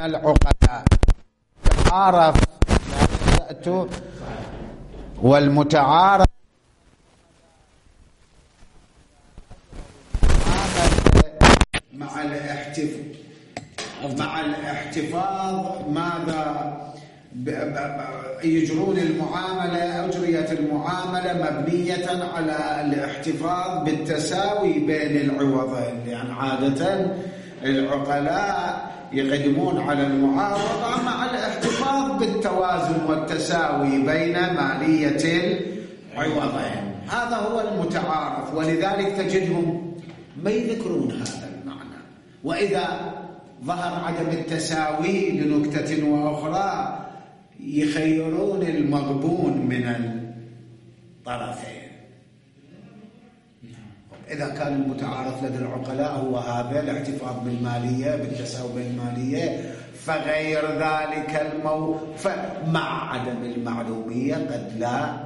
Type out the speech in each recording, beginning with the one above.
العقلاء تعارف والمتعارف مع الاحتفاظ ماذا يجرون المعاملة. أجريت المعاملة مبنية على الاحتفاظ بالتساوي بين العوضين، لأن عادة العقلاء يقدمون على المعاوضة مع الاحتفاظ بالتوازن والتساوي بين مالية العوضين. هذا هو المتعارف، ولذلك تجدهم ما يذكرون هذا المعنى. وإذا ظهر عدم التساوي لنكتة وأخرى يخيرون المغبون من الطرفين. إذا كان المتعارف لدى العقلاء هو هذا الاحتفاظ بالمالية بالتساوي بالمالية، فغير ذلك مع عدم المعلومية قد لا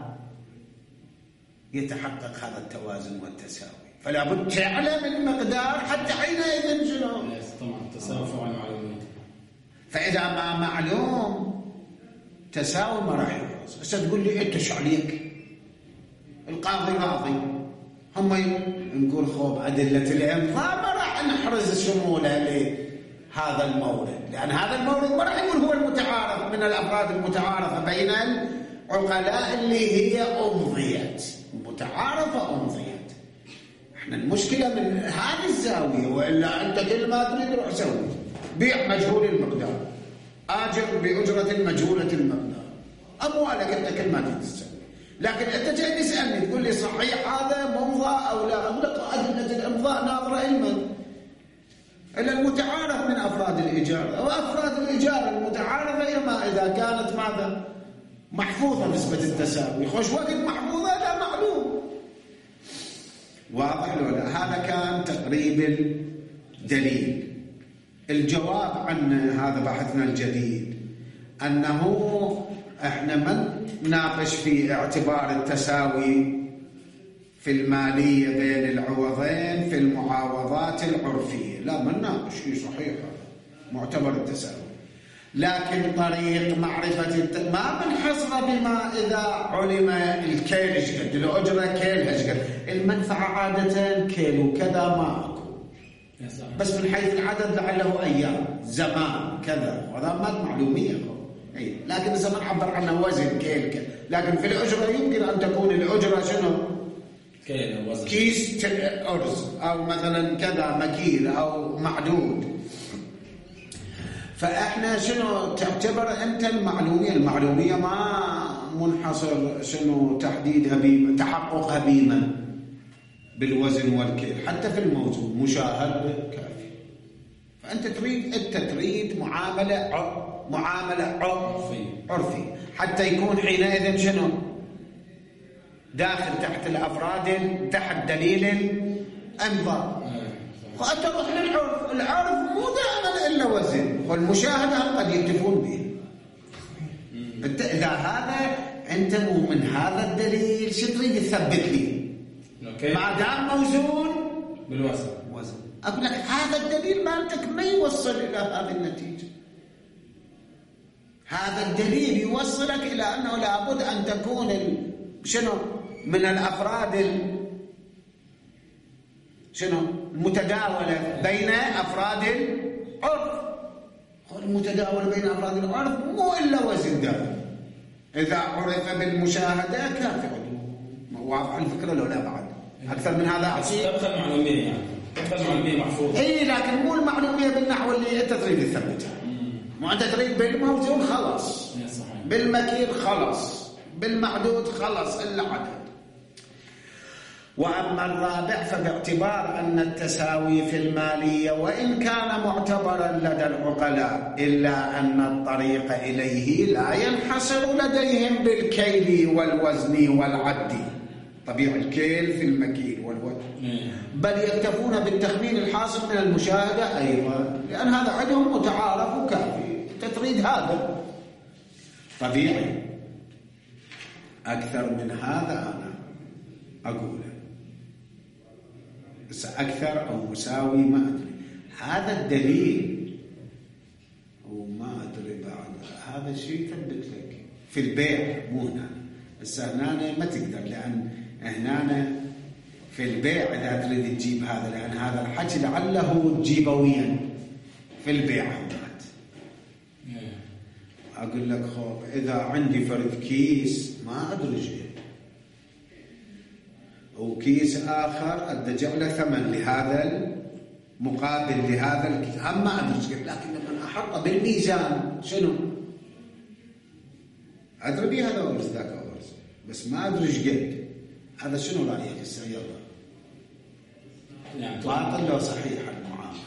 يتحقق هذا التوازن والتساوي، فلا بد تعلم المقدار حتى حينئذ شنو؟ طبعا التساوي مع المعلومات. فإذا ما معلوم تساوي ما راح يحصل. هسه تقول لي انت ايش عليك؟ القاضي راضي، هم نقول خوب أدلة الإمضاء ما راح نحرز شموله لهذا المورد، لأن هذا المورد ما راح يقول هو المتعارف من الأفراد المتعارفة بين العقلاء اللي هي أمضيت، متعارفة أمضيت. احنا المشكلة من هذه الزاوية، وإلا أنت كل ما تريد روح سوي بيع مجهول المقدار، آجر بأجرة مجهولة المقدار، أموالك أنت كل ما تريد تسوي. لكن أنت جاي تسألني تقول لي صحيح هذا ممضى أو لا؟ أقول لك أدلة الإمضاء ناظرة إلمن؟ إلى المتعارف من أفراد الإجارة، وأفراد الإجارة المتعارفة هي ما إذا كانت ماذا؟ محفوظة نسبة التساوي. خوش وقت محفوظة لا معلوم. واضح ولا؟ هذا كان تقريب الدليل. الجواب عن هذا بحثنا الجديد أنه احنا ما نناقش في اعتبار التساوي في المالية بين العوضين في المعاوضات العرفية، لا ما نناقش شيء صحيح معتبر التساوي، لكن طريق معرفة ما بنحصر بما إذا علم الكيل ايش قد، الأجرة كيل ايش قد، المنفعة عادة كيل وكذا ما أكو، بس من حيث العدد لعله أيام زمان كذا، وهذا ما معلومية. أي لكن الزمن عبر عنه وزن كيل، لكن في الأجرة يمكن أن تكون الأجرة شنو؟ كيل وزن، كيس أرز أو مثلا كذا مكيل أو معدود. فإحنا شنو تعتبر أنت المعلومية ما منحصر شنو تحديدها تحققها بما بالوزن والكيل، حتى في الموزون مشاهد كافي. فأنت تريد معاملة عرفي حتى يكون حينئذ شنو داخل تحت الأفراد تحت دليل الإمضاء. وأنت تروح للعرف، العرف مو دائما إلا وزن، والمشاهدة قد يتفقون به. أنت إذا هذا أنت مو من هذا الدليل شو تريد تثبت لي؟ ما دام موزون بالوزن أقول لك هذا الدليل مالتك ما يوصل إلى هذه النتيجة. هذا الدليل يوصلك إلى أنه لابد أن تكون شنو من الأفراد شنو المتداولة بين أفراد العرف. المتداولة بين أفراد العرف مو إلا وزن دائم، إذا عرف بالمشاهدة كافي. واضح الفكرة لو لا بعد أكثر من هذا أعطيه تبقى المعلومية، يعني تبقى المعلومية محفوظة. إيه لكن مو المعلومية بالنحو اللي أنت تريد تثبتها. مو أنت تريد بالموزون خلاص، بالمكيل خلاص، بالمعدود خلاص إلا عدد. وأما الرابع فباعتبار أن التساوي في المالية وإن كان معتبرا لدى العقلاء إلا أن الطريق إليه لا ينحصر لديهم بالكيل والوزن والعد، طبيعي الكيل في المكيل والوزن، بل يكتفون بالتخمين الحاصل من المشاهدة أيضا، لأن هذا عندهم متعارف وكافي. تريد هذا طبيعي. أكثر من هذا أنا أقوله بس أكثر أو مساوي ما أدري. هذا الدليل شيء يثبت لك في البيع، مو هنا. هسه هنا ما تقدر، لأن هنا في البيع إذا تريد تجيب هذا، لأن هذا الحكي لعله تجيبه ويا في البيع هناك. أقول لك خوف إذا عندي فرد كيس ما أدري شيء، وكيس آخر أدفع له ثمن لهذا مقابل لهذا الكيس، هم ما أدري شيء، لكن لما أحطه بالميزان شنو؟ أدري بيه هذا ورث ذاك ورث، بس ما أدري إيش قد. هذا شنو رأيك هسه؟ يلا باطل لو صحيح المعاملة؟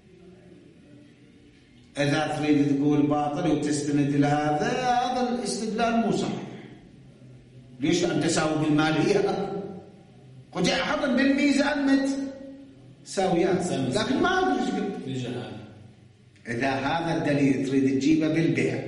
إذا تريد تقول باطل وتستند هذا الاستدلال مو صحيح. ليش؟ لأن تساوي بالمالية، قد أحطهم بالميزان ساويات، لكن ما أدري إيش قد. إذا هذا الدليل تريد تجيبه بالبيع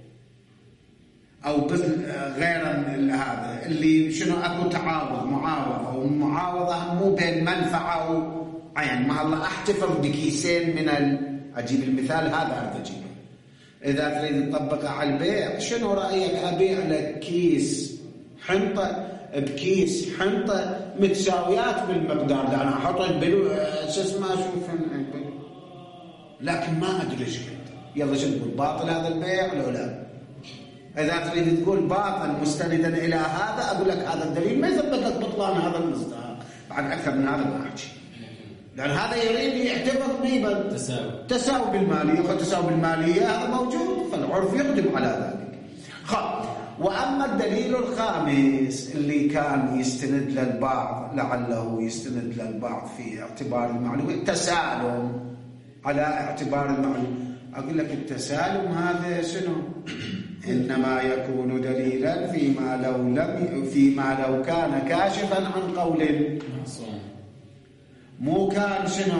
أو غير هذا اللي شنو أكو تعاوض معاوضة، أو معاوضة مو بين منفعة وعين، مع الله أحتفظ بكيسين من أجيب المثال هذا أجيبه. إذا تريد تطبقه على البيع، شنو رأيك أبيع لك كيس حنطة بكيس حنطة متساويات بالمقدار، لأن أحطه شو اسمه أشوف، لكن ما أدري إيش قد. يلا شو تقول؟ باطل هذا البيع لو لا؟ إذا تريد تقول باطل مستندا إلى هذا، أقول لك هذا الدليل ما يثبت لك بطلان هذا المصداق. بعد أكثر من هذا ما أحكي، لأن هذا يريد يعتبر ضيبا تساوي بالمالية، فتساوي بالمالية هذا موجود، فالعرف يقدم على ذلك. وأما الدليل الخامس اللي كان يستند للبعض، لعله يستند للبعض في اعتبار المعلومة، التسالم على اعتبار المعلومة. أقول لك التسالم هذا شنو؟ إنما يكون دليلا فيما لو كان كاشفا عن قول، مو كان شنو؟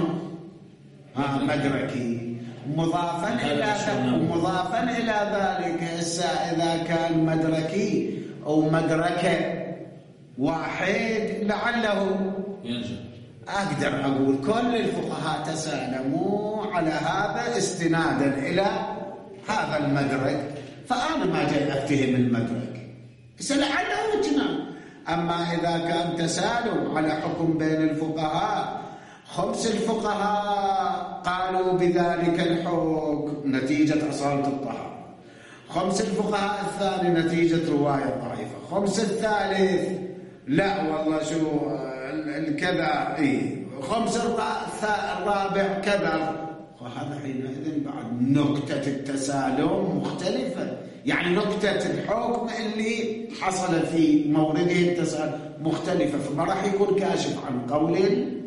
مدركي، مضافا إلى ذلك. إذا كان مدركي أو مدركة واحد لعله ينجح. أقدر أقول كل الفقهاء تسالموا على هذا استنادا إلى هذا المدرك، فأنا ما جاي أفتهم المدرك، بس لعله اجماع. أما إذا كان تسالم على حكم بين الفقهاء، 5 الفقهاء قالوا بذلك الحكم نتيجة أصالة الطهارة، 5 الفقهاء الثاني نتيجة رواية ضعيفة، 5 الثالث لا والله شو الكذا، 5 الرابع كذا. وهذا حينئذ بعد نكتة التسالم مختلفة، يعني نكتة الحكم اللي حصل في مورده التسالم مختلفة، فما راح يكون كاشف عن قول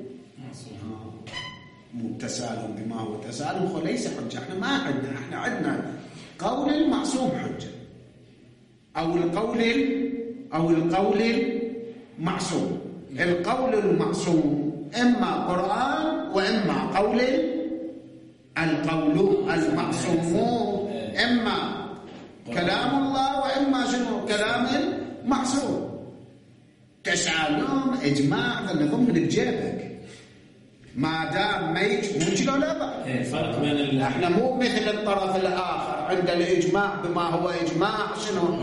التسالم بما هو تسالم ليس حجة. احنا ما عندنا، احنا عندنا قول المعصوم حجة، أو القول المعصوم. القول المعصوم إما قرآن وإما القول المعصوم، إما كلام الله وإما شنو؟ كلام المعصوم. تسالم إجماع ذا نظم من بجيبك ما دام ما يجي لا بقى. فرق بين احنا مو مثل الطرف الآخر عند الإجماع بما هو إجماع شنو؟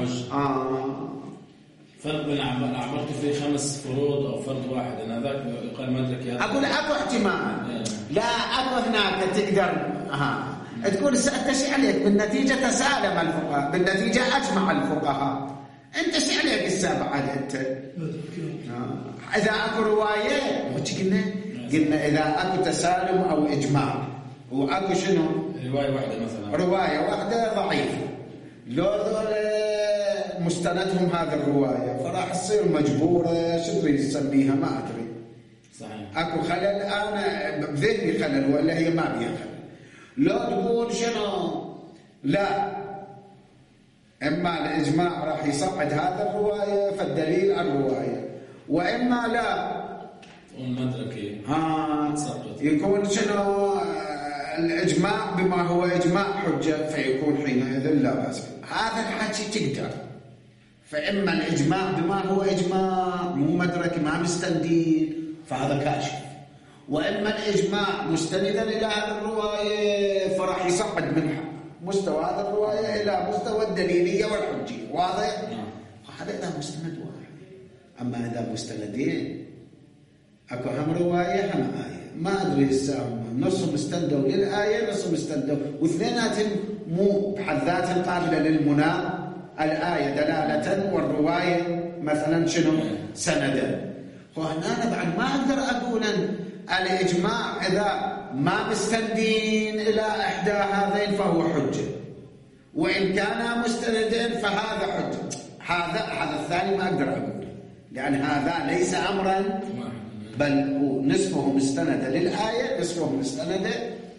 فرق بين عبرت في 5 فروض أو فرض واحد، أنا ذاك يقال مدرك. أقول أكو احتمال، لا أكو هناك تقدر تقول أنت عليك بالنتيجة تسالم الفقهاء، بالنتيجة أجمع الفقهاء، أنت عليك السابعة أنت. إذا أكو رواية قلنا إذا أكو تسالم أو إجماع وأكو شنو؟ رواية واحدة مثلا، رواية واحدة ضعيفة، لو ذول مستندهم هذه الرواية، فراح تصير مجبورة شو تريد تسميها ما أدري. صحيح. أكو خلل، أنا بذهني خلل ولا هي ما بيها خلل. لو تقول شنو؟ لا، إما الإجماع راح يصعد هذا الرواية فالدليل الرواية، وإما لا المدركي يكون شنو الإجماع بما هو إجماع حجة، فيكون حينئذ لا بأس. هذا الحكي تقدر، فإما الإجماع بما هو إجماع مو مدرك ما مستندين فهذا كاشف، وإما الإجماع مستندا إلى هذه الرواية فراح يصعد منها مستوى هذه الرواية إلى مستوى الدليلية والحجية. واضح؟ هذا إذا مستند واحد. أما إذا مستندين أكو هم رواية هم آية، ما أدري الساعة نصهم استندوا للآية نصهم استندوا، واثنيناتهم مو بحد ذاتها قابلة للمناة، الآية دلالة والرواية مثلا شنو سندا. وهنا أنا بعد ما أقدر أقول أن الإجماع إذا ما مستندين إلى إحدى هذين فهو حجة، وإن كان مستندين فهذا حجة. هذا الثاني ما أقدر أقول، لأن هذا ليس أمرا بل هو نصفه مستند للآية نصفه مستند.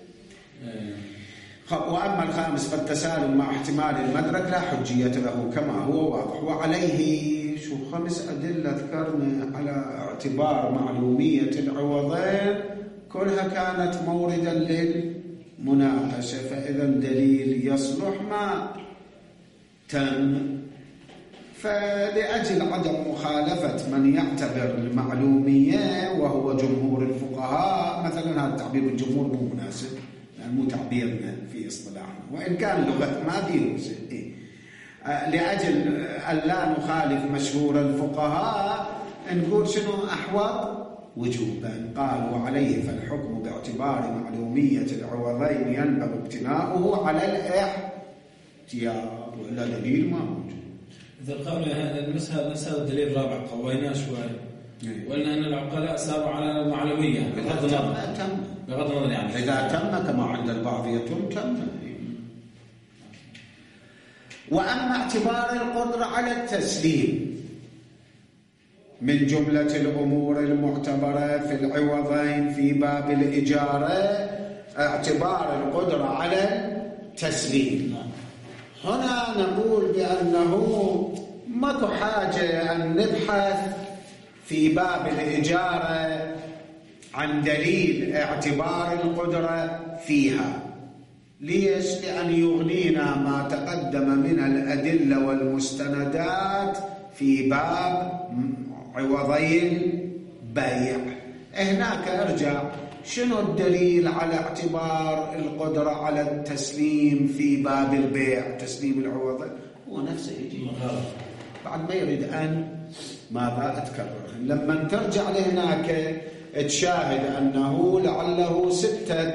وأما الخامس فالتسالم مع احتمال المدرك لا حجية له كما هو واضح. وعليه 5 أدلة ذكرنا على اعتبار معلومية العوضين كلها كانت موردا للمناقشة، فإذا دليل يصلح ما تم. فلأجل عدم مخالفة من يعتبر المعلومية وهو جمهور الفقهاء، مثلا هذا التعبير بالجمهور مو مناسب، يعني مو تعبيرنا في اصطلاحنا، وإن كان لغة ما فيه لأجل أن لا نخالف مشهور الفقهاء نقول شنو أحوط وجوبا. قال وعليه فالحكم باعتبار معلومية العوضين ينبغي ابتناؤه على الاحتياط، وإلا دليل ما موجود. إذا قالوا نسأل الدليل الرابع قويناه شوي، وقلنا أن العقلاء ساروا على المعلومية بغض النظر يعني إذا تم كما عند البعض تم. وأما اعتبار القدرة على التسليم من جملة الأمور المعتبرة في العوضين في باب الإجارة اعتبار القدرة على التسليم. هنا نقول بأنه ماكو حاجة أن نبحث في باب الإجارة عن دليل اعتبار القدرة فيها. ليش؟ لأن يغنينا ما تقدم من الأدلة والمستندات في باب عوضي البيع. هناك ارجع شنو الدليل على اعتبار القدرة على التسليم في باب البيع، تسليم العوض هو نفسه يجي بعد ما يريد أن ماذا أتكرر. لما ترجع لهناك تشاهد أنه لعله 6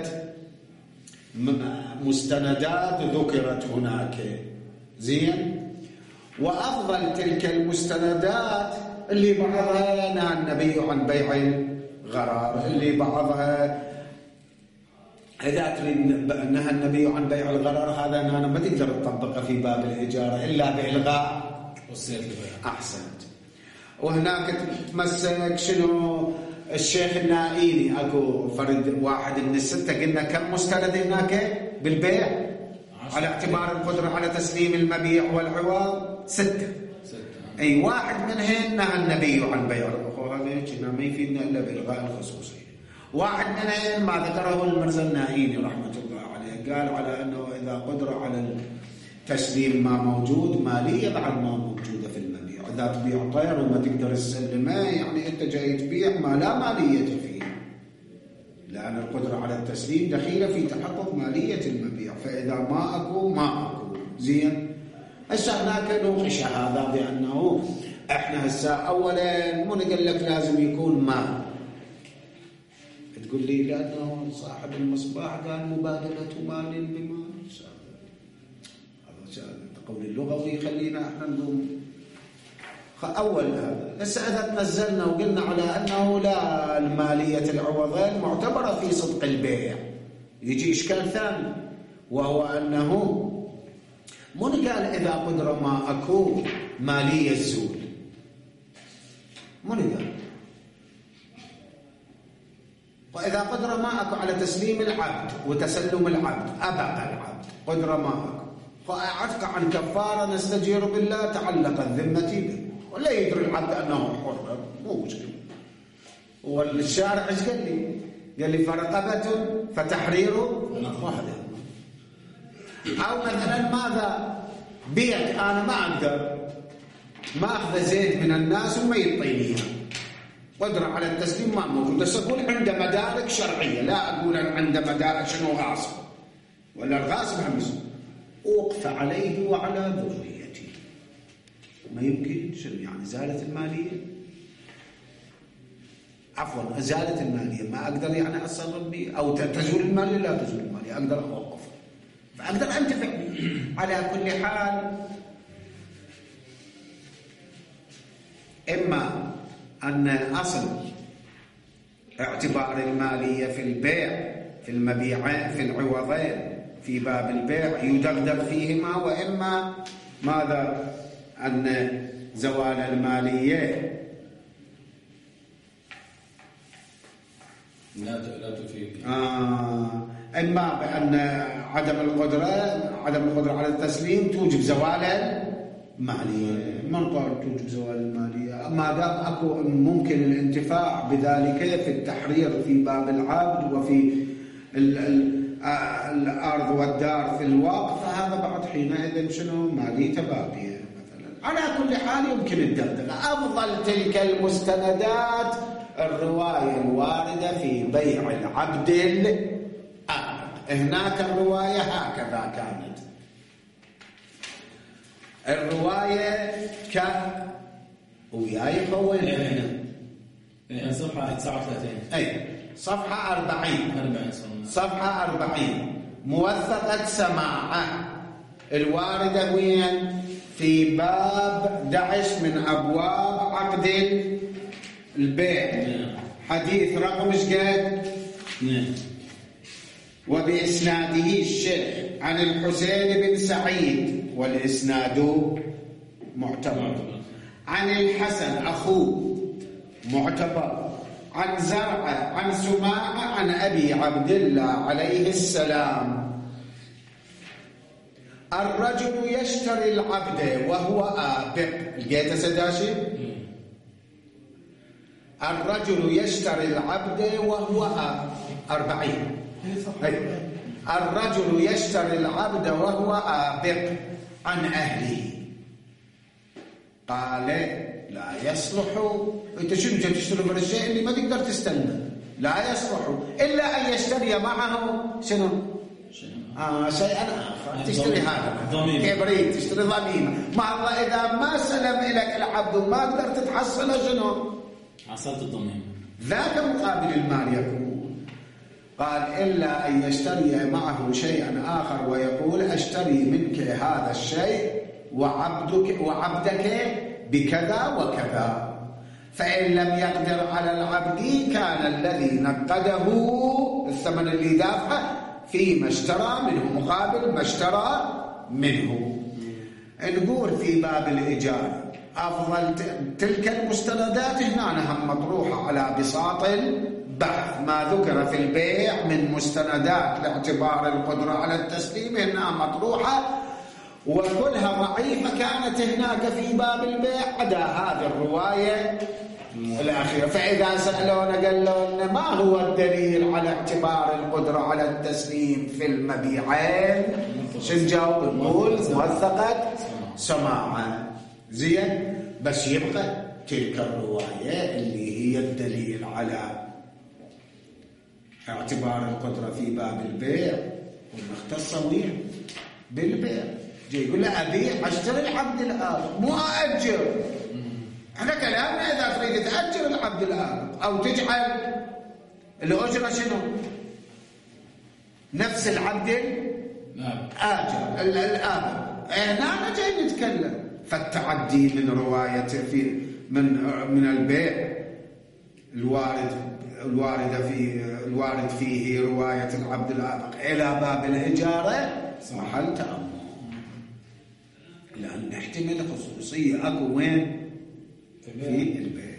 مستندات ذكرت هناك، زين. وأفضل تلك المستندات اللي بعضها نهى النبي عن بيع الغرار، اللي بعضها إذا تريد نهى النبي عن بيع الغرار هذا أنا ما تقدر تطبقه في باب الإجارة إلا بإلغاء أحسنت. وهناك تمسك شنو الشيخ النائيني، أكو فرد واحد من 6 قلنا كم مستند هناك بالبيع على اعتبار القدرة على تسليم المبيع والعوض 6. أي واحد منهن نهى النبي عن بيع الأخوة، هذا كنا ما يفيدنا إلا بإلغاء الخصوصية. واحد منهن ما ذكره المرزا النائيني رحمة الله عليه، قال على أنه إذا قدرة على التسليم ما موجود مالية بعد ما موجودة في المبيع. إذا تبيع طير وما تقدر تسلمه يعني أنت جاي تبيع ما لا مالية فيه، لأن القدرة على التسليم دخيلة في تحقق مالية المبيع، فإذا ما أكو زين. هسه هناك نوقش هذا بأنه إحنا هسه أولا مو نقول لك لازم يكون ما تقول لي لأنه صاحب المصباح قال مبادلة مال بمال، هذا التقول اللغوي خلينا احنا نقوم أول هذا. هسه إذا تنزلنا وقلنا على أنه لا المالية العوضين معتبرة في صدق البيع، يجي إشكال ثاني، وهو أنه مو قال إذا قدر ما أكو مالية الزول، مو قال وإذا قدر ما أكو على تسليم العبد وتسلم العبد أبقى العبد قدر ما أكو فأعتق عن كفارة نستجير بالله تعلقت ذمتي به، ولا يدري العبد أنه حر، مو مشكلة. والشارع إيش قال لي؟ قال لي فرقبة فتحرير واحدة. أو مثلا ماذا بيع أنا ما أقدر ما أخذ زيت من الناس وما يعطيني قدرة على التسليم ما موجود، بس أقول عند مدارك شرعية، لا أقول عند مدارك شنو غاصب ولا الغاصب همس وقف عليه وعلى ذريته. ما يمكن شنو يعني زالت المالية؟ عفوا زالت المالية، ما أقدر يعني أتصرف به، أو تزول المالية لا تزول المالية، أقدر أوقف، فأقدر أنتفع به. على كل حال إما أن أصل اعتبار المالية في البيع في المبيعين في العوضين في باب البيع يدغدغ فيهما، وإما ماذا أن زوال المالية لا تفيد، إما بأن عدم القدرة على التسليم توجب زوال المالية. من قال توجب زوال المالية؟ ما دام أكو ممكن الانتفاع بذلك في التحرير في باب العبد وفي الأرض والدار في الوقف، فهذا بعد حينئذ شنو مالية باقية مثلا. على كل حال يمكن الدغدغة. أفضل تلك المستندات الرواية الواردة في بيع العبد الآبق. هناك الرواية هكذا كانت الرواية وياي خوين صفحة 39 أي صفحة 40 صفحة 40 موثقة سماعة الواردة وين؟ في باب 11 من أبواب عقد البيع، حديث رقم ايش قد؟ وبإسناده الشيخ عن الحسين بن سعيد، والإسناد معتبر، عن الحسن أخوه معتبر، عن زرعة عن سماعة عن أبي عبد الله عليه السلام: الرجل يشتري العبد وهو آبق. لقيت سداشي؟ الرجل يشتري العبد وهو 40. الرجل يشتري العبد وهو آبق عن أهله. قال لا يصلح. انت شنو تشتري من الشيء اللي ما تقدر تستلمه؟ لا يصلح إلا أن يشتري معه شنو؟ شيئا آخر. تشتري هذا كبريت، تشتري ضميمة. مع الله إذا ما سلم إليك العبد وما قدرت تحصله شنو؟ حصلت الضميمة. ذاك مقابل المال يكون. قال إلا أن يشتري معه شيئا آخر ويقول أشتري منك هذا الشيء وعبدك بكذا وكذا. فإن لم يقدر على العبد كان الذي نقده الثمن اللي دافعه فيما اشترى منه مقابل ما اشترى منه. نقول في باب الإيجار أفضل تلك المستندات هنا هم مطروحة على بساط البحث. ما ذكر في البيع من مستندات لاعتبار القدرة على التسليم هنا مطروحة، وكلها ضعيفة كانت هناك في باب البيع عدا هذه الرواية الأخيرة. فإذا سألونا قالوا لنا ما هو الدليل على اعتبار القدرة على التسليم في المبيعين؟ شنجاوب؟ نقول موثقة سماعة. زين، بس يبقى تلك الرواية اللي هي الدليل على اعتبار القدرة في باب البيع والمختصة وين؟ بالبيع. جاي يقول له أبيع أشتري العبد الآبق مو أأجر. احنا كلامنا إذا تريد تأجر العبد الآبق أو تجعل الأجرة شنو؟ نفس العبد الآجر الآبق. هنا جاي نتكلم. فالتعدي من رواية من البيع الوارد فيه رواية العبد الآبق إلى باب الإجارة محل تأمل، لأن نحتمل خصوصية أكو وين؟ في البيع.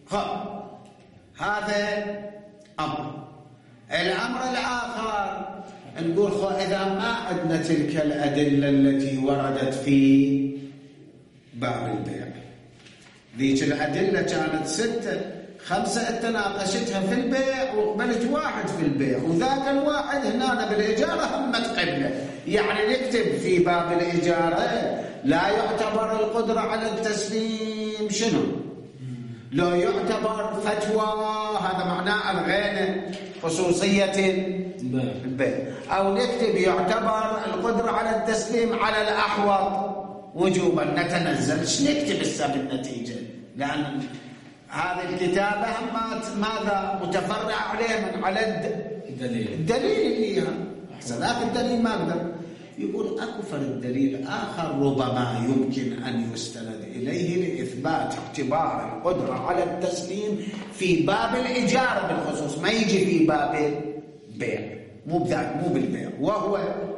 هذا أمر. الأمر الآخر نقول إذا ما عندنا تلك الأدلة التي وردت في باب البيع، ذيك الأدلة كانت 6 5 أنت ناقشتها في البيع وقبلت واحد في البيع، وذاك الواحد هنا بالإجارة همت قبله. يعني نكتب في باب الإجارة لا يعتبر القدرة على التسليم شنو؟ لا يعتبر فتوى، هذا معناه الغين خصوصية البيع. أو نكتب يعتبر القدرة على التسليم على الأحوط وجوبا، نتنزل. ايش نكتب السبب النتيجة؟ لأن هذه الكتابة ماذا متفرع عليه من على الدليل اللي ذاك الدليل ما أقدر. يقول أكو فرد دليل آخر ربما يمكن أن يستند إليه لإثبات اعتبار القدرة على التسليم في باب الإجارة بالخصوص، ما يجي في باب البيع، مو بالبيع. وهو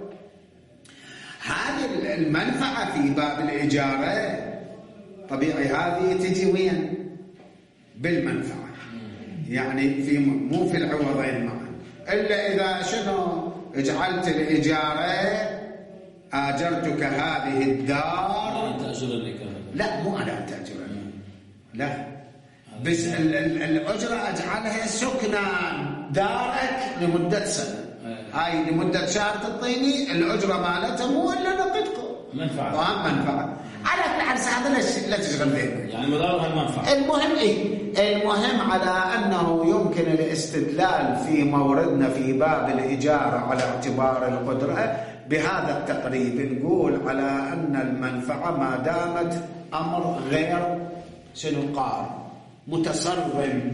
هذه المنفعة في باب الإجارة طبيعي هذه تجي وين؟ بالمنفعة، يعني مو في العوضين معا، إلا إذا شنو جعلت الإجارة آجرتك هذه الدار. لا مو أنا تأجرني، لا بس الأجرة أجعلها سكنى دارك لمدة سنة، هاي لمدة شهر تعطيني الأجرة مالتها، مو إلا نقدكم منفعة. على كل حال هذا لا تشغل ذهنك، يعني مدارها المنفعة. المهم على أنه يمكن الاستدلال في موردنا في باب الإجارة على اعتبار القدرة بهذا التقريب. نقول على أن المنفعة ما دامت أمر غير قار متصرم،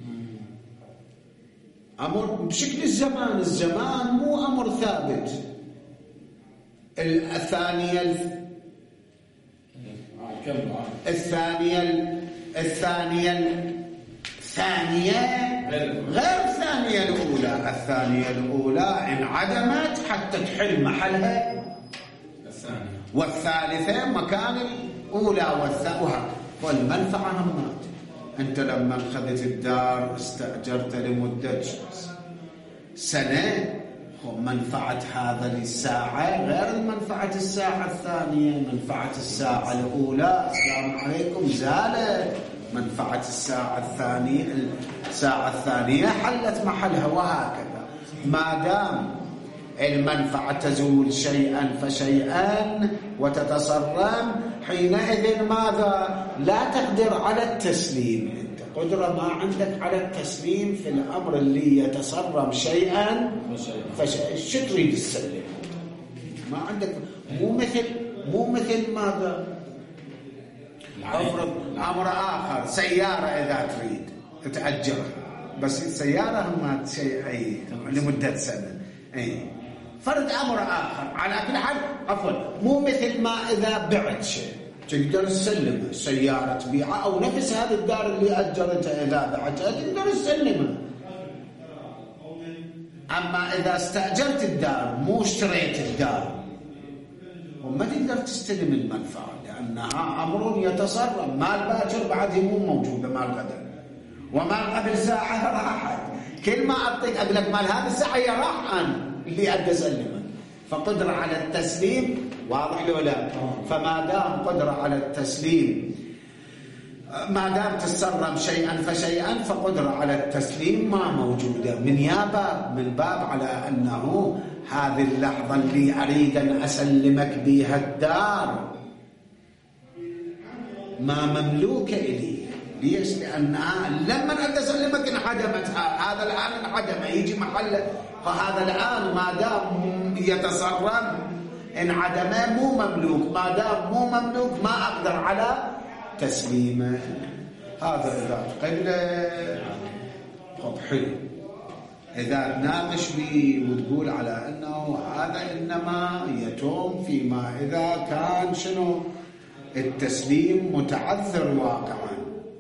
أمر بشكل الزمان مو أمر ثابت. الثانية غير الثانية الأولى. الثانية الأولى انعدمت حتى تحل محلها الثانية، والثالثة مكان الأولى والمنفعة همات. أنت لما أخذت الدار استأجرت لمدة سنة، منفعة هذا للساعة غير منفعة الساعة الثانية. منفعة الساعة الأولى السلام عليكم زالت، منفعة الساعة الثانية حلت محلها، وهكذا. ما دام المنفعة تزول شيئا فشيئا وتتصرم، حينئذ ماذا؟ لا تقدر على التسليم. انت قدرة ما عندك على التسليم في الأمر اللي يتصرم شيئا فشيئا. شو تريد تسلم؟ ما عندك. مو مثل ماذا؟ أمر آخر، سيارة إذا تريد تأجرها، بس السيارة هم شيء لمدة سنة. فرد أمر آخر. على كل حال مو مثل ما إذا بعت شيء تقدر تسلمه، السيارة تبيعها، أو نفس هذه الدار اللي أجرتها إذا بعتها تقدر تسلمها. أما إذا استأجرت الدار مو اشتريت الدار، وما تقدر تستلم المنفعة، لأنها أمر يتصرم. مال باكر بعد مو موجودة، مال غدا، ومال قبل ساعة راحت. كل ما أعطيك أقول لك مال هذه الساعة هي راح أنا اللي أدى أسلمه. فقدرة على التسليم واضح لو لا؟ فما دام قدرة على التسليم، ما دام تتصرم شيئا فشيئا، فقدرة على التسليم ما موجودة. من باب على أنه هذه اللحظة اللي أريد أن أسلمك بها الدار ما مملوكة إلي. ليش؟ لأنها لما أنت سلمك انعدمت، هذا الآن انعدم، يجي محله. فهذا الآن ما دام يتصرم انعدم، مو مملوك. ما دام مو مملوك ما أقدر على تسليمه. هذا إذا تقل حلو. إذا تناقش بي وتقول على أنه هذا إنما يتم فيما إذا كان التسليم متعذر واقعا.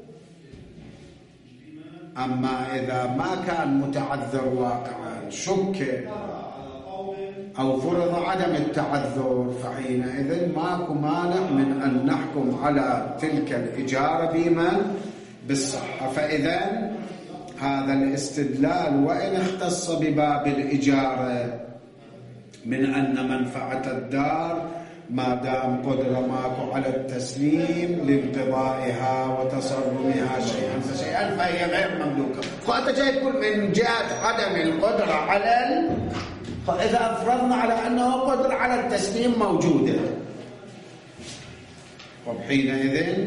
أما إذا ما كان متعذر واقعا، شك أو فرض عدم التعذر، فحينئذ ماكو مانع من أن نحكم على تلك الإجارة بمن؟ بالصحة. فإذا هذا الاستدلال وإن اختص بباب الإجارة من أن منفعة الدار ما دام قدر ماكو على التسليم لانقضائها وتصرمها شيئا فشيئا فهي غير مملوكة. فأنت جاي تقول من جهة عدم القدرة على فإذا أفرضنا على أنه قدر على التسليم موجودة، وحينئذ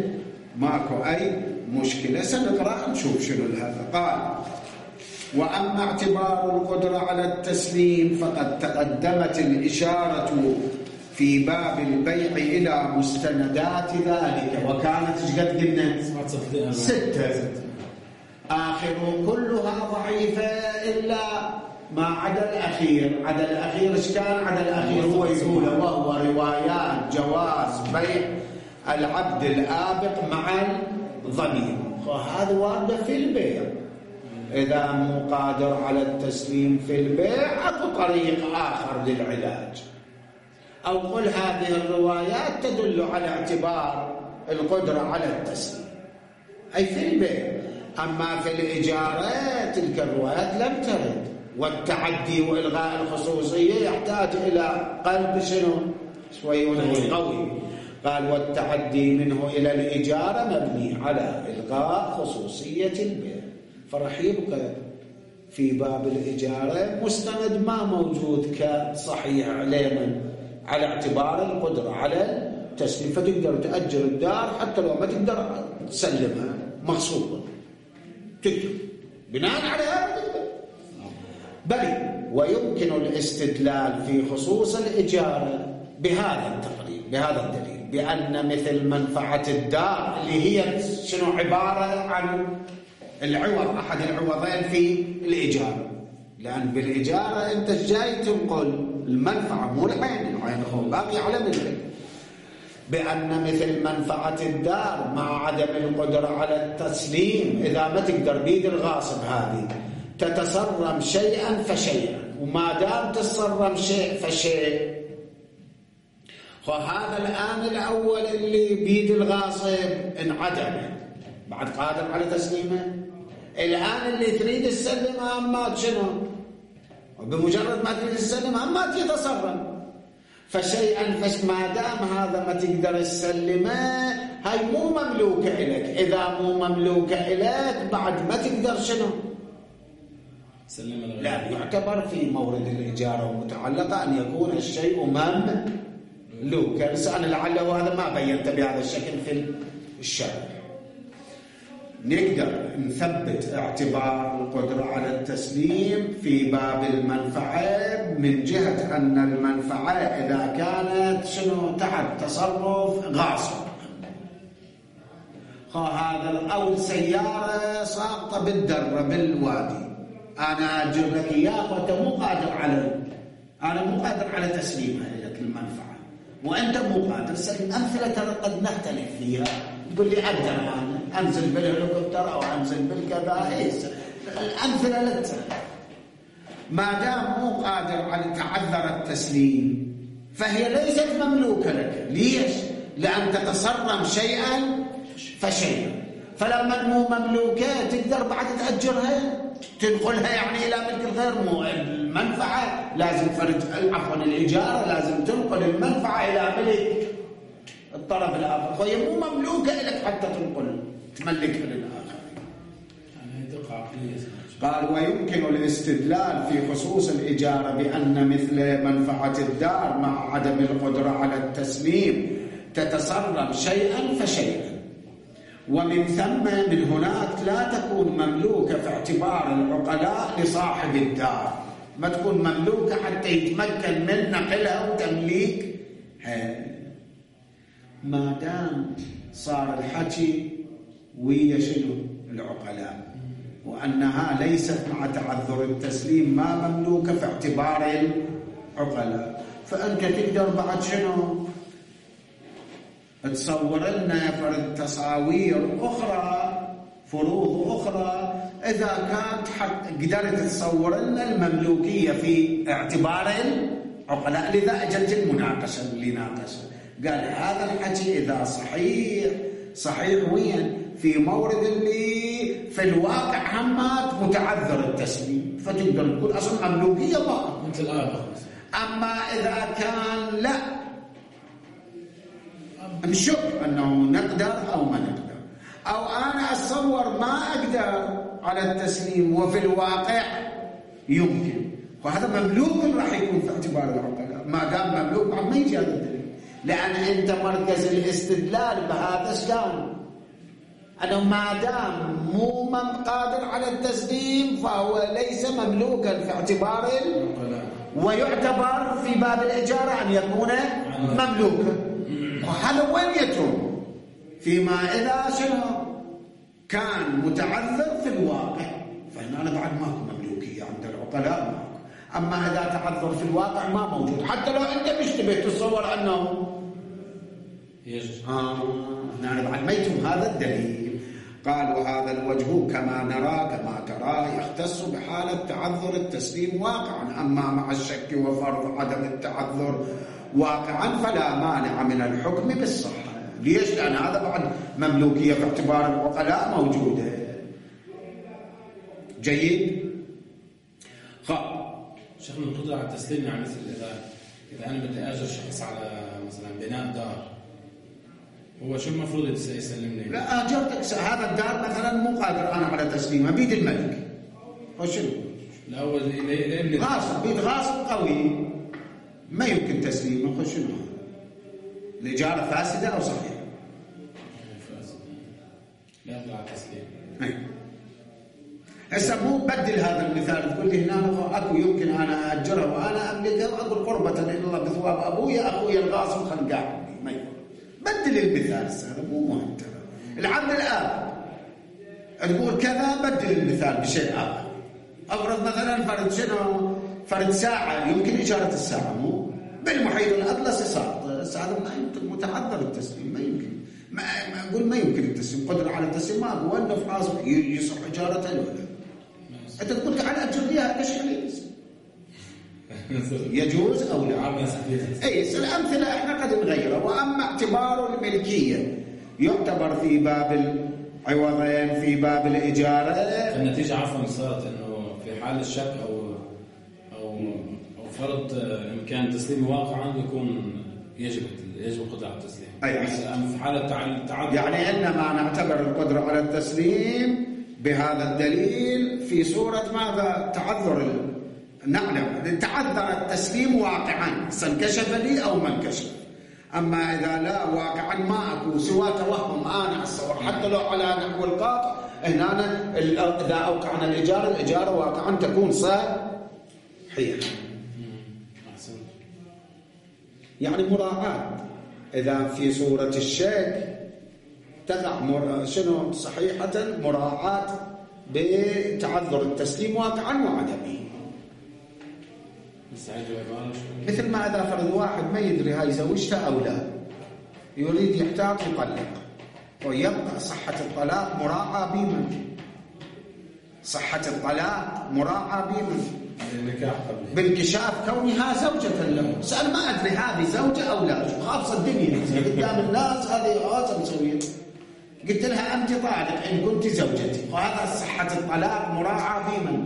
ماكو أي مشكلة. سنقرأ نشوف شنو هذا. قال: وأما اعتبار القدرة على التسليم فقد تقدمت الإشارة في باب البيع إلى مستندات ذلك، وكانت قد قلنا 6 آخر كلها ضعيفة إلا ما عدا الأخير. عدا الأخير إيش كان؟ عدا الأخير هو يقول وهو روايات جواز بيع العبد الآبق مع الضمير، وهذا وارد في البيع. إذا مو قادر على التسليم في البيع أكو طريق آخر للعلاج، أو قل هذه الروايات تدل على اعتبار القدرة على التسليم أي في البيع. أما في الإجارة تلك الروايات لم ترد، والتعدي وإلغاء الخصوصية يحتاج إلى قلب شنو شوي قوي. قال: والتعدي منه إلى الإجارة مبني على إلغاء خصوصية البيع، فرح يبقى في باب الإجارة مستند ما موجود كصحيح علما على اعتبار القدرة على التسليم، فتقدر تأجر الدار حتى لو ما تقدر تسلمها مغصوبة، تقدر بناء على هذا. بل ويمكن الاستدلال في خصوص الإجارة بهذا التقرير، بهذا الدليل، بأن مثل منفعة الدار اللي هي شنو عبارة عن العوض، أحد العوضين في الإجارة، لأن بالإجارة أنت جاي تنقل المنفعة مو العين هو باقي على مثل. بأن مثل منفعة الدار مع عدم القدرة على التسليم، إذا ما تقدر بيد الغاصب هذه تتصرم شيئا فشيئا، وما دام تتصرم شيء فشيء، وهذا الآن الأول اللي بيد الغاصب انعدم بعد قادر على تسليمه، الآن اللي تريد تسلمها أمات شنو؟ وبمجرد ما تريد تسلمها أمات يتصرم فشيئا ما دام هذا ما تقدر تسلمه، هاي مو مملوكة إليك. إذا مو مملوكة إليك بعد ما تقدر شنو؟ لا، يعتبر في مورد الإجارة ومتعلقة أن يكون الشيء مملوكا. بس أنا لعله هذا ما بينت بهذا الشكل في الشرع. نقدر نثبت اعتبار القدرة على التسليم في باب المنفعة من جهة أن المنفعة إذا كانت شنو تحت تصرف غاصب، هذا أو سيارة ساقطة بالدرة بالوادي، أنا أجر لك إياه وأنت مو قادر على تسليمها لك المنفعة، وأنت مو قادر تسلم. أمثلة ترى قد نختلف فيها، تقول لي أقدر أنا أنزل بالهليكوبتر أو أنزل بالكذا، الأمثلة لك. ما دام مو قادر على تعذر التسليم فهي ليست مملوكة لك. ليش؟ لأن تتصرم شيئا فشيئا، فلما مو مملوكة تقدر بعد تأجرها تنقلها يعني إلى ملك الغير. مو المنفعة لازم عفوا الإجارة لازم تنقل المنفعة إلى ملك الطرف الآخر، فهي مو مملوكة لك حتى تملكها للآخر. قال: ويمكن الاستدلال في خصوص الإجارة بأن مثل منفعة الدار مع عدم القدرة على التسليم تتصرم شيئا فشيئا، ومن ثم من هناك لا تكون مملوكة في اعتبار العقلاء لصاحب الدار، ما تكون مملوكة حتى يتمكن من نقلها وتمليكها. ما دام صار الحكي ويا شنو العقلاء، وأنها ليست مع تعذر التسليم ما مملوكة في اعتبار العقلاء، فأنت تقدر بعد شنو تصور لنا فرد تصاوير أخرى، فروض أخرى، إذا كانت قدرت تصور لنا المملوكية في اعتبار العقلاء. لذا أجلت المناقشة اللي ناقشها، قال هذا الحكي إذا صحيح وين في مورد اللي في الواقع همات متعذر التسليم، فتقدر تقول أصلا مملوكية ما مثل الآن. أما إذا كان لا نشك أنه نقدر أو ما نقدر، أو أنا أتصور ما أقدر على التسليم وفي الواقع يمكن، وهذا مملوك راح يكون في اعتبار العقلاء. ما دام مملوك ما يجي هذا الدليل، لأن أنت مركز الاستدلال بهذا كان أنه ما دام مو قادر على التسليم فهو ليس مملوكا في اعتبار ويعتبر في باب الإجارة أن يكون مملوكا. وهذا وين يتم؟ فيما إذا كان متعذر في الواقع، فهنا بعد ماكو مملوكية عند العقلاء ماكو. أما إذا تعذر في الواقع ما موجود، حتى لو أنت مش تبي تتصور أنه هنا بعد ما يتم هذا الدليل. قال وهذا الوجه كما نرى كما ترى يختص بحالة تعذر التسليم واقعا، أما مع الشك وفرض عدم التعذر واقعا فلا مانع من الحكم بالصحة. ليش؟ لأن هذا بعد مملوكية في اعتبار العقلاء موجودة. جيد. شيخنا القدرة على التسليم يعني مثل إذا أنا بدي أجر شخص على مثلا بناء دار، هو شو المفروض يسلمني؟ لا أجرتك هذا الدار مثلا مو قادر أنا على تسليمه بيد الملك، وشنو؟ لا هو لابن غاصب، بيد غاصب قوي ما يمكن تسليمه. شنو؟ الإجارة فاسدة أو صحيحة؟ فاسدة، لا يقدر على التسليم. هسه مو بدل هذا المثال تقول لي هنا اكو يمكن انا اجره وانا املكه واقول قربة الى الله بثواب ابويا اخويا الغاصب خل قاعد ما يقول. بدل المثال هذا مو مهم. العبد الاب تقول كذا بدل المثال بشيء اخر. افرض مثلا فرد ساعه يمكن اجاره الساعه مو بالمحيط الاطلسي صار هذا ما يمكن متعذر التسليم، ما يمكن ما اقول ما يمكن التسليم، قدر على التسليم ما هو انه فاصل يصح اجارته ولا انت تقول تعال اجر لي هذا الشيء يجوز او لا؟ اي الامثله احنا قد نغيرها. واما اعتبار الملكيه يعتبر في باب العوضين في باب الاجاره. النتيجه عفوا صارت انه في حال الشك او فرض امكان تسليم واقعا يكون يجب القدره على التسليم. اي في حاله التعذر يعني انما نعتبر القدره على التسليم بهذا الدليل في صورة ماذا؟ تعذر. نعلم تعذر التسليم واقعا سنكشف لي أو ما انكشف. أما إذا لا واقعا ما أكو سوى توهم أنا أتصور حتى لو على نحو القاطع هنا إذا أوقعنا الإجارة واقعا تكون صحيحة. يعني مراعاة إذا في صورة الشك تقع شنو صحيحة مراعاة بتعذر التسليم واقعا وعدمه. مثل ما إذا فرض واحد ما يدري هاي زوجته أو لا يريد يحتاط يطلق ويبقى صحة الطلاق مراعاة بمن؟ صحة الطلاق مراعاة بمن؟ بانكشاف كونها زوجة له. سأل ما أدري هذه زوجة أو لا، خاصة الدنيا قدام الناس هذه غاصة مسوية. قلت لها أنت طالق إن كنت زوجتي، وهذا صحة الطلاق مراعاة بمن؟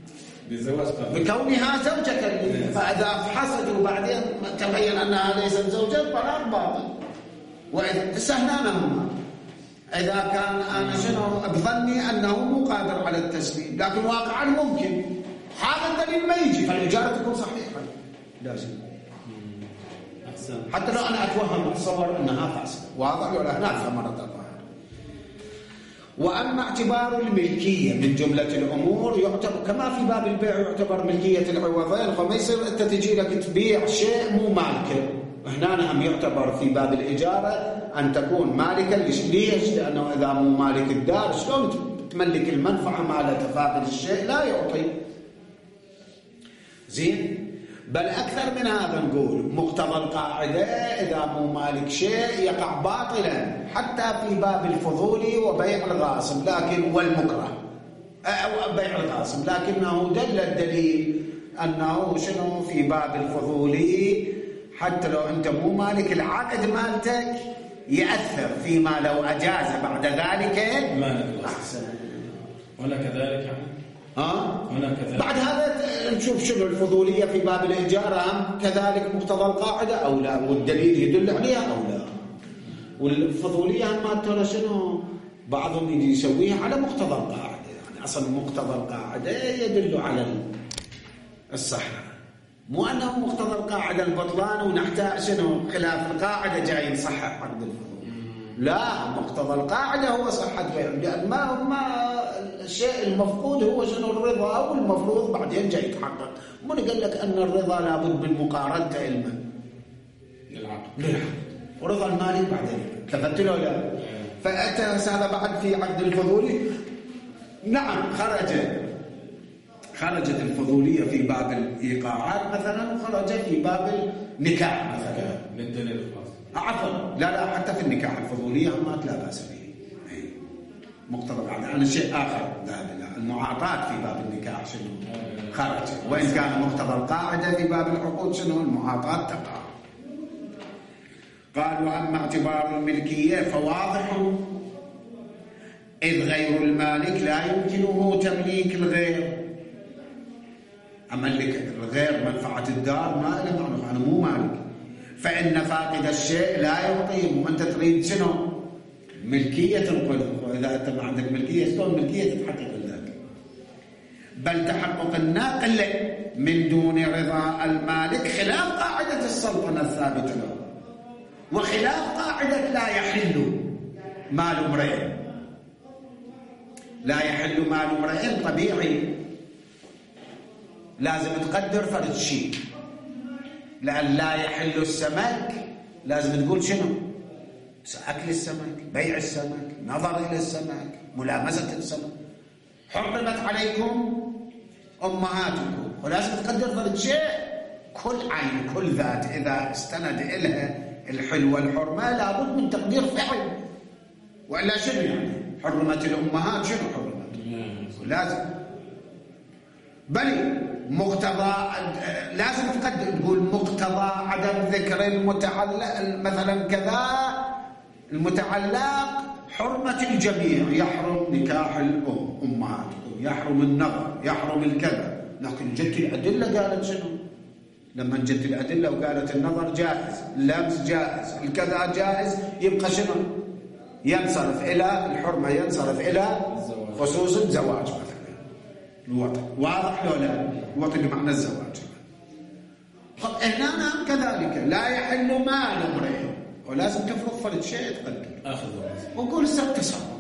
بكونها زوجة لي. فإذا فحصت وبعدين تبين أنها ليست زوجة طلاق باطل. وإذا تسهلانهم إذا كان أنا شنو بظني أنه مو قادر على التسليم لكن واقعا ممكن، هذا الدليل ما يجي فالإجارة تكون صحيحة لازم. حتى لو أنا أتوهم أتصور أنها فاسدة واضح ولا هناك ثمرة الظاهر. وأما اعتبار الملكية من جملة الأمور يعتبر كما في باب البيع يعتبر ملكية العوضين. فما يصير أنت تجي لك تبيع شيء مو مالكه. هنا هم يعتبر في باب الإجارة أن تكون مالكا. ليش؟ لأنه إذا مو مالك الدار شلون تملك المنفعة ما لا تفاقد الشيء لا يعطي. زين. بل أكثر من هذا نقول مقتضى القاعدة إذا مو مالك شيء يقع باطلا حتى في باب الفضول وبيع الغاصب لكن والمكره أو بيع الغاصب، لكنه دل الدليل أنه شنو في باب الفضول حتى لو أنت مو مالك العقد مالتك يأثر فيما لو أجاز بعد ذلك أحسن. ولا كذلك يعني بعد هذا نشوف شنو الفضولية في باب الإجارة كذلك مقتضى القاعدة أو لا، والدليل يدل عليها أو لا. والفضولية ما ترى شنو بعضهم يجي يسويها على مقتضى القاعدة، يعني أصلا مقتضى القاعدة يدل على الصحة، مو أنه مقتضى القاعدة البطلان ونحتاج شنو خلاف القاعدة جاي نصحح عقد الفضول. لا، مقتضى القاعدة هو صحة بيع، لأن ما الشيء المفقود هو شنو؟ الرضا، والمفروض بعدين جاي يتحقق. من قال لك أن الرضا لابد من مقارنته علما للعقد، ورضا المالك بعدين تفت له لا. فأتى هذا بعد في عقد الفضولي. نعم، خرجت الفضولية في باب الإيقاعات مثلا، وخرجت في باب النكاح مثلا. للدليل الخاص. عفوا، لا حتى في النكاح الفضولية ما لا بأس به. مقتضى بعد عن شيء آخر، المعاطاة في باب النكاح شنو خرج، وإن كان مقتضى القاعدة في باب العقود شنو؟ المعاطاة تقع. قال: وأما اعتبار الملكية فواضح، إذ غير المالك لا يمكنه تمليك الغير. أملك الغير منفعة الدار ما له معنى، أنا مو مالك. فإن فاقد الشيء لا يعطيه، وأنت تريد شنو؟ ملكية القلب. وإذا أنت ما عندك ملكية، شلون ملكية تتحقق لك؟ بل تحقق الناقل من دون رضا المالك خلاف قاعدة السلطنة الثابتة له، وخلاف قاعدة لا يحل مال امرئ. لا يحل مال امرئ طبيعي، لازم تقدر فرد شيء. لأن لا يحل السمك لازم تقول شنو؟ أكل السمك، بيع السمك، نظر إلى السمك، ملامسة السمك. حرمت عليكم أمهاتكم، ولازم تقدر فرد شيء. كل عين، كل ذات إذا استند إلها الحل والحرمة لابد من تقدير فعل، وإلا شنو يعني؟ حرمت الأمهات، شنو حرمت؟ لازم. بل مقتضى لازم تقدر، تقول مقتضى عدم ذكر المتعلق مثلا كذا، المتعلق حرمة الجميع، يحرم نكاح أمهاتكم، يحرم النظر، يحرم الكذا. لكن جت الأدلة قالت شنو؟ لما جت الأدلة وقالت النظر جائز، اللمس جائز، الكذا جائز، يبقى شنو؟ ينصرف إلى الحرمة، ينصرف إلى خصوص الزواج مثلا، الوطن. واضح لو لا؟ الوطن بمعنى الزواج. طب هنا نعم كذلك، لا يحل مال امرئ، ولازم تفرض فرد شيء تقدر اخذ وقول التصرف.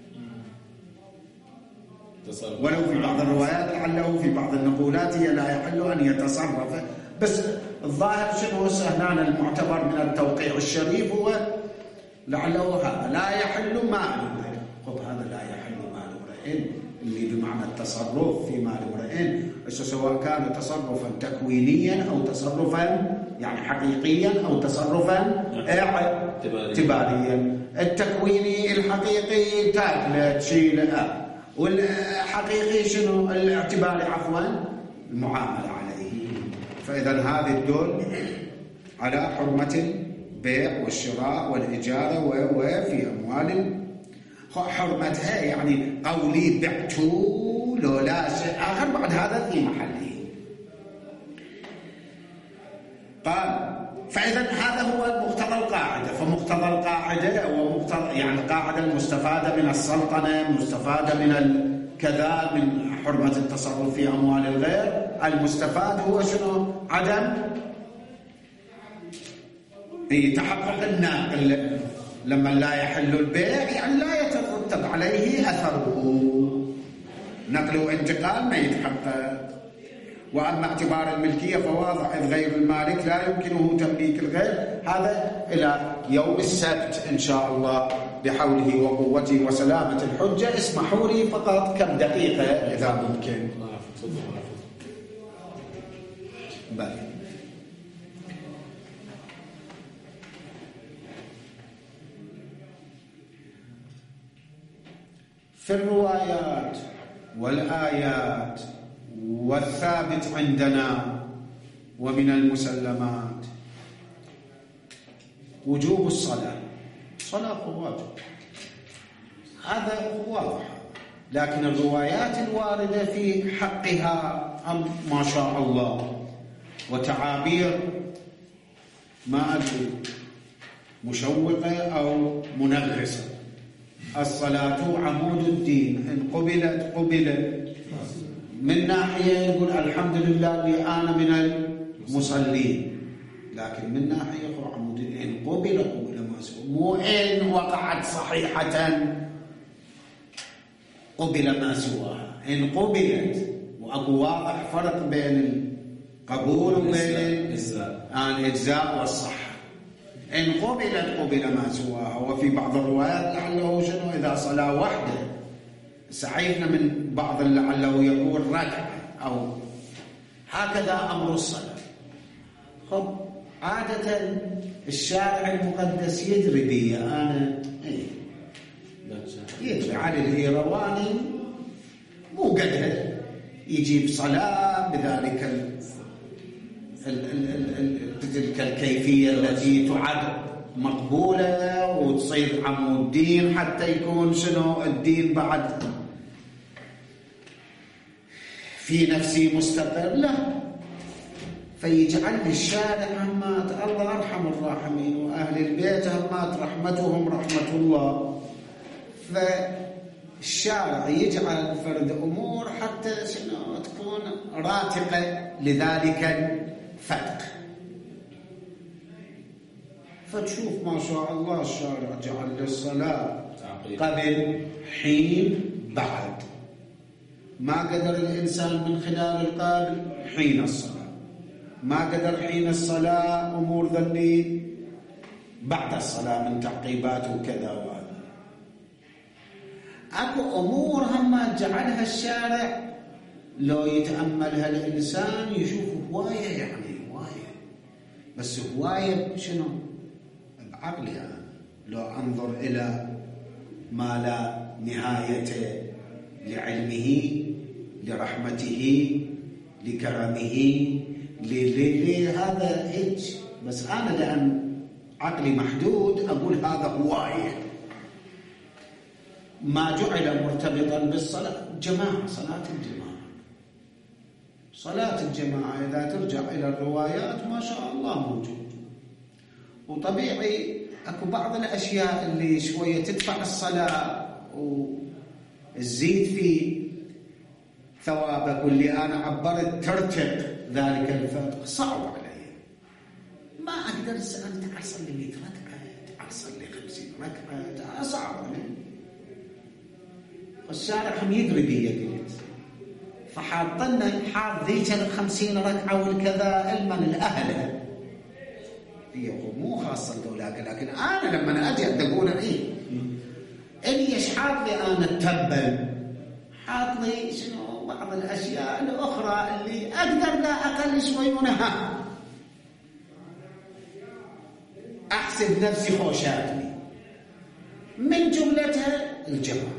ولو في بعض الروايات لعله في بعض النقولات هي لا يحل ان يتصرف، بس الظاهر شنو هنا المعتبر من التوقيع الشريف هو لعله هذا لا يحل مال امرئ. خب هذا لا يحل مال امرئ اللي بمعنى التصرف في مال امرئ، سواء كان تصرفا تكوينيا او تصرفا يعني حقيقيا او تصرفا اعتباريا. التكويني الحقيقي تاكله تشيله، والحقيقي شنو؟ الاعتباري عفوا المعامله عليه. فاذا هذه تدل على حرمه البيع والشراء والاجاره وفي اموال حرمتها، يعني قولي بعت لو لا شيء آخر بعد هذا في محله. قال: فإذا هذا هو مقتضى القاعدة. فمقتضى القاعدة ومقتضى يعني القاعدة المستفادة من السلطنة، مستفادة من الكذا، من حرمة التصرف في أموال الغير، المستفاد هو شنو؟ عدم تحقق الناقل. لما لا يحل البيع يعني لا يترتب عليه أثره، نقل وانتقال ما يتحقق. وأما اعتبار الملكية فواضح، إذ غير المالك لا يمكنه تمليك الغير. هذا إلى يوم السبت إن شاء الله بحوله وقوته وسلامة الحجة. اسمحوا لي فقط كم دقيقة إذا ممكن. بلى. في الروايات والآيات والثابت عندنا ومن المسلمات وجوب الصلاة. صلاة واجب، هذا واضح. لكن الروايات الواردة في حقها ما شاء الله وتعابير ما أدري مشوقة أو منغصة. الصلاة عمود الدين، إن قبلت قبلت. من ناحية يقول الحمد لله اللي أنا من المصلين، لكن من ناحية عمود الدين إن قبل قبل ما مو إن وقعت صحيحة قبل ما سواها. إن قبلت، وأكو واضح فرق بين القبول وبين الإجزاء والصحة. إن قبلت قبل ما سواها. وفي بعض الروايات لعله شنو إذا صلاة واحدة، سعينا من بعض لعله يقول ركعة أو هكذا أمر الصلاة. خب عادة الشارع المقدس يدري بي أنا يدري علي الإيرواني مو قدر يجيب صلاة بذلك تلك الكيفية التي تعد مقبولة وتصير عمود الدين حتى يكون شنو الدين بعد في نفسي مستقر. لا، فيجعل الشارع همات الله أرحم الراحمين وأهل البيت همات رحمتهم رحمة الله. فالشارع يجعل فرد أمور حتى شنو تكون راتقة لذلك الفرق. فتشوف ما شاء الله الشارع جعل للصلاة قبل حين بعد. ما قدر الإنسان من خلال القابل حين الصلاة، ما قدر حين الصلاة أمور ذني بعد الصلاة من تعقيبات وكذا وهذا. أكو أمور هم جعلها الشارع لو يتأملها الإنسان يشوف هواية، يعني هواية، بس هواية شنو بعقلي أنا لو أنظر إلى ما لا نهاية لعلمه لرحمته لكرمه هذا هيك. بس أنا لأن عقلي محدود أقول هذا هواية. ما جعل مرتبطا بالصلاة جماعة، صلاة الجماعة إذا ترجع إلى الروايات ما شاء الله موجود. وطبيعي أكو بعض الأشياء اللي شوية تدفع الصلاة وتزيد في ثوابك واللي أنا عبرت ترتق ذلك الفرق صعب علي. ما أقدر أنت أصلي 100 ركعة، أصلي 50 ركعة، صعب علي. والشارع هم يدري بي قلت، فحاطنا حاط ذيك 50 ركعة والكذا علما الأهل مو خاصة ذولاك. لكن أنا لما أجي أقول إني حاط لي أنا التبل، حاط لي شنو بعض الأشياء الأخرى اللي أقدر لا أقل شوي منها أحسب نفسي خوشاتني من جملتها الجماعة.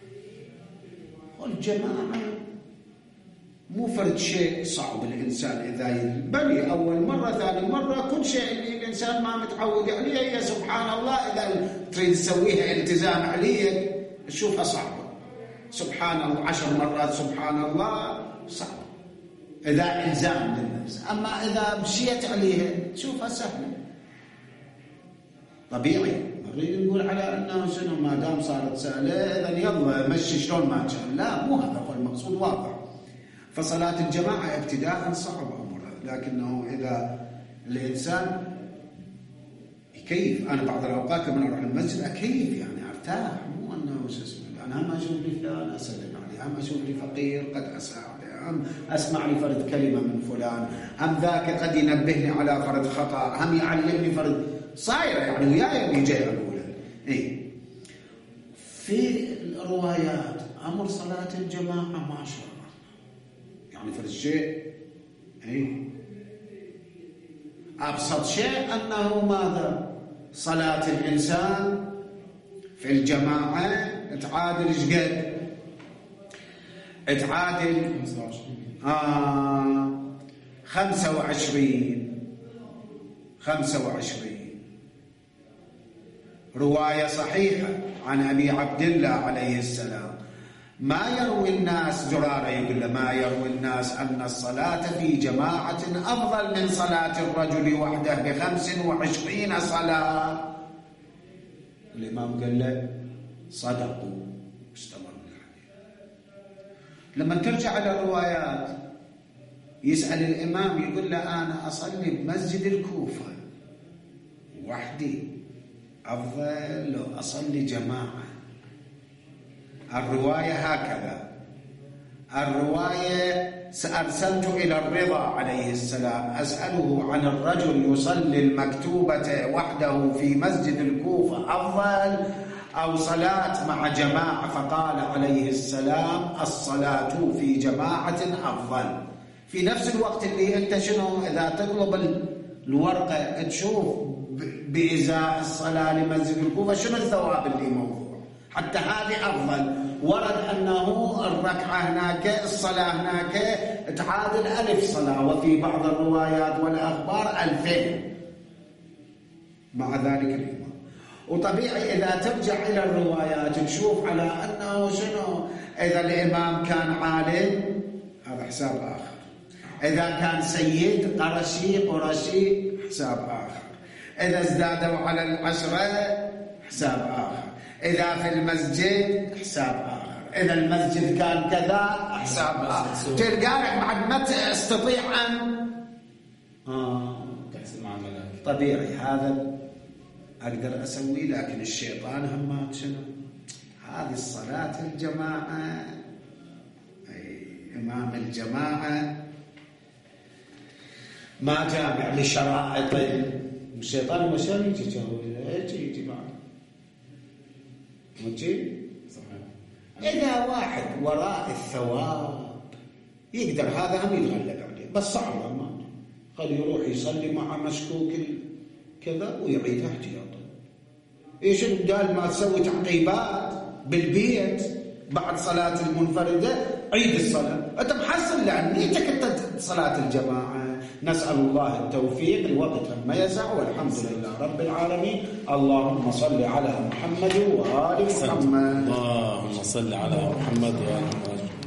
والجماعة مو فرد شيء صعب الإنسان إذا يبني أول مرة ثاني مرة كل شيء اللي الإنسان ما متعود عليه هي سبحان الله إذا تريد تسويها التزام عليه تشوفها صعبة. سبحان الله 10 مرات سبحان الله صعب إذا إلزام للنفس، أما إذا مشيت عليها تشوفها سهلة. طبيعي نريد نقول على أنه شنو ما دام صارت سهلة إذا يلا مشي شلون ما كان، لا مو هذا هو المقصود واضح. فصلاة الجماعة ابتداء صعب أمرها، لكنه إذا الإنسان يكيف. أنا بعض الأوقات لما أروح المسجد أكيف يعني أرتاح، مو أنه شو اسمه أنا هم أشوف لي فلان أسلم عليه، هم أشوف لي فقير قد أساعده، هم أسمع لي فرد كلمة من فلان، هم ذاك قد ينبهني على فرد خطأ، هم يعلمني فرد صايرة يعني وياي بيجي الأولى. في الروايات أمر صلاة الجماعة ما شاء الله يعني فرد شيء أبسط شيء أنه ماذا صلاة الإنسان في الجماعة تعادل شقد؟ تعادل 25 رواية صحيحة عن أبي عبد الله عليه السلام ما يروي الناس زرارة يقول له ما يروي الناس أن الصلاة في جماعة أفضل من صلاة الرجل وحده ب25 صلاة. الإمام قال له صدقوا، استمر الحديث. لما ترجع على الروايات يسأل الإمام يقول له أنا أصلي بمسجد الكوفة وحدي أفضل لو أصلي جماعة. الرواية هكذا، الرواية: أرسلت إلى الرضا عليه السلام أسأله عن الرجل يصلي المكتوبة وحده في مسجد الكوفة أفضل أو صلاة مع جماعة، فقال عليه السلام: الصلاة في جماعة أفضل. في نفس الوقت اللي أنت شنو إذا تطلب الورقة تشوف بإزاء الصلاة لمسجد الكوفة شنو الثواب اللي موضوع، حتى هذه أفضل. ورد أنه الركعة هناك، الصلاة هناك تعادل 1000 صلاة، وفي بعض الروايات والأخبار 2000 مع ذلك الإمام. وطبيعي إذا ترجع إلى الروايات تشوف على أنه شنو، إذا الإمام كان عالم هذا حساب آخر، إذا كان سيد قرشي حساب آخر، إذا ازدادوا على 10 حساب آخر، إذا في المسجد حساب آخر، إذا المسجد كان كذا حساب آخر. تلقاك بعد ما تستطيع أن تحسن مع الملائكة. طبيعي هذا أقدر أسوي، لكن الشيطان همات شنو؟ هذه الصلاة الجماعة، إمام الجماعة ما جامع لشرائط الشيطان، مشان يجي معه مجي. إذا واحد وراء الثواب يقدر هذا هم يتغلب عليه، بس صعب ما قد يروح يصلي مع مشكوك كذا ويعيدها احتياطا. ايش بدال ما تسوي تعقيبات بالبيت بعد صلاة المنفردة عيد الصلاة، انت محصل لأن نيتك انت صلاة الجماعة. نسأل الله التوفيق، الوقت ما يسع، والحمد لله رب العالمين. اللهم صل على محمد وآل محمد. اللهم صل على محمد وآل محمد.